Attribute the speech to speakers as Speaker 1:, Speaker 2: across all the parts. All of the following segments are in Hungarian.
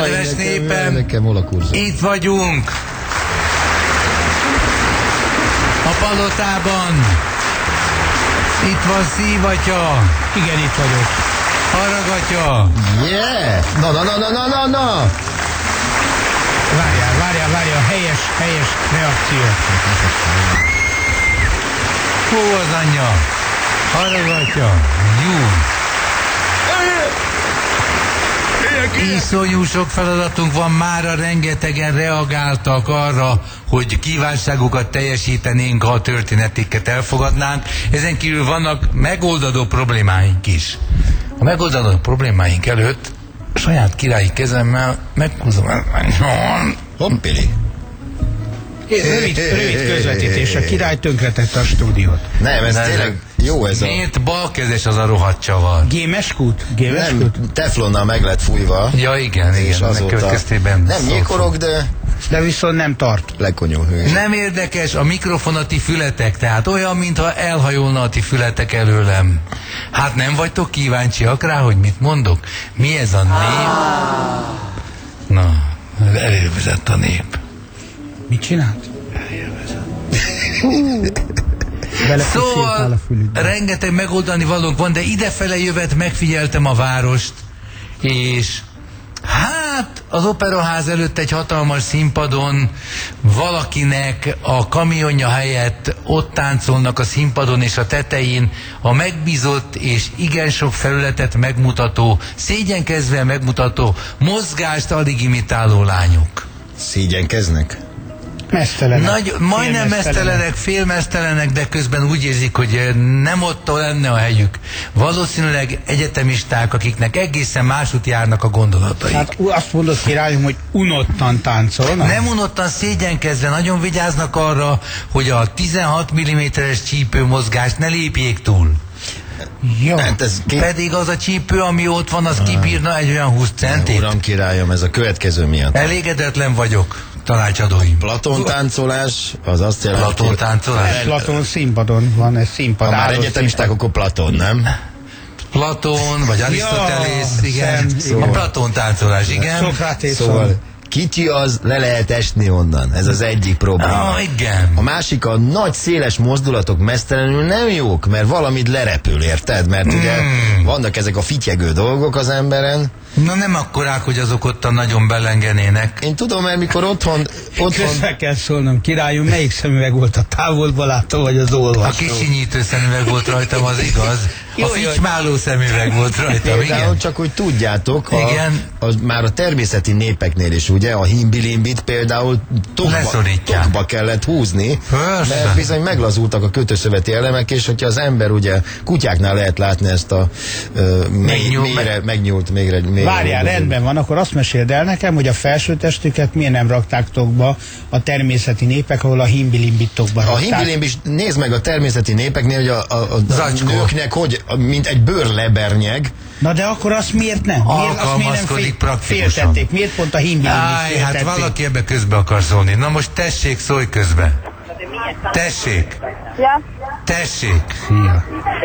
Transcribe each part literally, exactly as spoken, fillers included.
Speaker 1: Kedves népem, itt vagyunk a palotában. Itt van Szívatya.
Speaker 2: Igen, itt vagyok.
Speaker 1: Haragatya.
Speaker 3: Yeah! Na, na, na, na, na, na, na!
Speaker 2: Várjál, várjál, várjál, helyes, helyes reakció.
Speaker 1: Hú az anyja? Haragatya. Jó. Iszonyú sok feladatunk van, mára rengetegen reagáltak arra, hogy kívánságokat teljesítenénk, ha a történetiket elfogadnánk. Ezen kívül vannak megoldandó problémáink is. A megoldandó problémáink előtt saját királyi kezemmel meghúzom el.
Speaker 3: Hoppili.
Speaker 2: Rövid, rövid közvetítés, a király tönkretette a stúdiót.
Speaker 3: Nem, ez tényleg jó ez a...
Speaker 1: Miért balkezes az a rohadt csavar?
Speaker 2: Gémes kút? Gémes
Speaker 3: Nem,
Speaker 2: kút?
Speaker 3: teflonnal meg lett fújva.
Speaker 1: Ja igen,
Speaker 3: és
Speaker 1: igen, ennek következtében...
Speaker 3: Nem nyikorog, de...
Speaker 2: De viszont nem tart.
Speaker 3: Lekonyul hő.
Speaker 1: Nem érdekes, a mikrofon a ti fületek, tehát olyan, mintha elhajolna a ti fületek előlem. Hát nem vagytok kíváncsiak rá, hogy mit mondok? Mi ez a nép? Na, elérvezett a nép.
Speaker 2: Mit csinált?
Speaker 1: Szóval rengeteg megoldani valók van, de idefele jövet megfigyeltem a várost, és hát az operaház előtt egy hatalmas színpadon valakinek a kamionja helyett ott táncolnak a színpadon és a tetején a megbízott és igen sok felületet megmutató, szégyenkezve megmutató, mozgást alig imitáló lányok.
Speaker 3: Szégyenkeznek?
Speaker 2: Mesztelenek.
Speaker 1: Nagy, majdnem mesztelenek, félmesztelenek, de közben úgy érzik, hogy nem ott lenne a helyük. Valószínűleg egyetemisták, akiknek egészen másút járnak a gondolataik.
Speaker 2: Hát azt mondod, királyom, hogy unottan táncolnak?
Speaker 1: Nem unottan, szégyenkezve, nagyon vigyáznak arra, hogy a tizenhat milliméteres csípőmozgást ne lépjék túl.
Speaker 2: Jó.
Speaker 3: Hát ez ki...
Speaker 1: Pedig az a csípő, ami ott van, az kibírna egy olyan húsz centit.
Speaker 3: Uram királyom, ez a következő miatt.
Speaker 1: Elégedetlen vagyok, tanácsadóim.
Speaker 3: Platon táncolás, az azt jelenti...
Speaker 1: Platon táncolás?
Speaker 2: Platon színpadon van, ez színpad.
Speaker 3: Ha már egyetemisták, akkor Platon, nem?
Speaker 1: Platon, vagy Arisztotelész, ja, igen. Szóval. A Platon táncolás, igen.
Speaker 2: Szokratész.
Speaker 3: Szóval kicsi az, le lehet esni onnan. Ez az egyik probléma.
Speaker 1: Ah, igen.
Speaker 3: A másik, a nagy, széles mozdulatok mesztelenül nem jók, mert valamit lerepül, érted? Mert mm. ugye vannak ezek a fityegő dolgok az emberen.
Speaker 1: Na nem akkorák, hogy azok ott nagyon belengenének.
Speaker 3: Én tudom, mert mikor otthon... otthon...
Speaker 2: Közbe kell szólnom, királyom, melyik szemüveg volt, a távolba látó, vagy az olvasó?
Speaker 1: A kicsinyítő szemüveg volt rajtam, az igaz. A ficsmáló szemüveg volt rajtam, igen.
Speaker 3: Csak hogy tudjátok, a,
Speaker 1: igen.
Speaker 3: A, már a természeti népeknél is, ugye, a himbilimbit például tokba, tokba kellett húzni,
Speaker 1: Persze.
Speaker 3: mert bizony meglazultak a kötőszöveti elemek, és hogyha az ember, ugye, kutyáknál lehet látni ezt a uh, mély, mélyre, megnyúlt, mélyre, mélyre
Speaker 2: Várjál, rendben van, akkor azt meséld el nekem, hogy a felsőtestüket miért nem rakták tokba a természeti népek, ahol a himbilimbit tokba rakták.
Speaker 3: A himbilimbis, nézd meg a természeti népeknél, hogy a, a, a, a nőknek, hogy mint egy bőrlebernyeg.
Speaker 2: Na de akkor azt miért nem? Miért, azt miért nem fél, féltették? Miért pont a himbilimbit féltették?
Speaker 1: Hát valaki ebbe közbe akar szólni. Na most tessék, szólj közbe. Tessék.
Speaker 4: Ja.
Speaker 1: Tessék.
Speaker 2: Ja.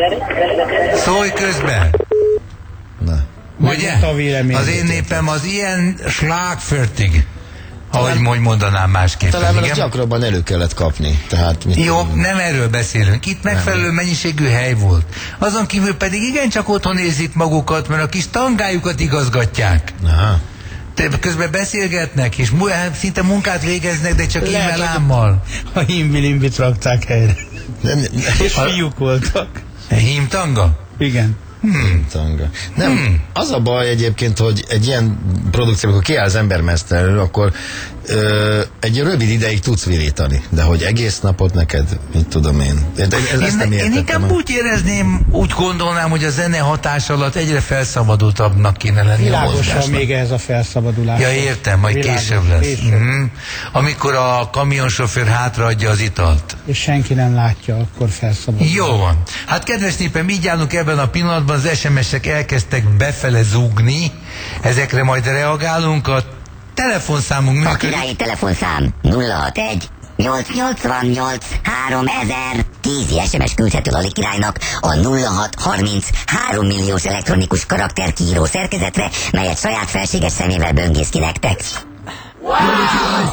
Speaker 1: Szólj közbe.
Speaker 3: Na.
Speaker 1: Ugye? Az én népem az ilyen slágförtig, ahogy mondj mondanám másképpen.
Speaker 3: Talán ezt gyakrabban elő kellett kapni. Tehát mit
Speaker 1: jó, tudom. Nem erről beszélünk. Itt megfelelő nem. mennyiségű hely volt. Azon kívül pedig igencsak otthon érzik magukat, mert a kis tangájukat igazgatják.
Speaker 3: Aha.
Speaker 1: Közben beszélgetnek, és szinte munkát végeznek, de csak e-mailámmal.
Speaker 2: A himbilimbit rakták helyre. Nem, nem. És fiúk voltak.
Speaker 1: Himtanga?
Speaker 2: Igen.
Speaker 3: Hmm. Tanga. Nem, hmm. az a baj egyébként, hogy egy ilyen produkció, amikor kiáll az ember mesztelenül, akkor ö, egy rövid ideig tudsz virítani, de hogy egész napot neked, mit tudom én. Ez, ez, ezt nem
Speaker 1: én, én inkább úgy érezném, úgy gondolnám, hogy a zene hatás alatt egyre felszabadultabbnak kéne lenni.
Speaker 2: Világosan még ez a felszabadulás.
Speaker 1: Ja, értem, majd Világos, később lesz. Később. Mm. Amikor a kamionsofőr hátraadja az italt.
Speaker 2: És senki nem látja, akkor felszabadul.
Speaker 1: Jó van. Hát kedves népem, így állunk ebben a pillanatban, az es em es-ek elkezdtek befele zúgni, ezekre majd reagálunk, a telefonszámunk működik.
Speaker 5: A királyi telefonszám nulla hat egy
Speaker 4: nyolc nyolcvannyolc háromezer. Tíz es em es küldhető Lali királynak a nulla hat harminc három milliós elektronikus karakterkiíró szerkezetre, melyet saját felséges szemével böngész ki nektek.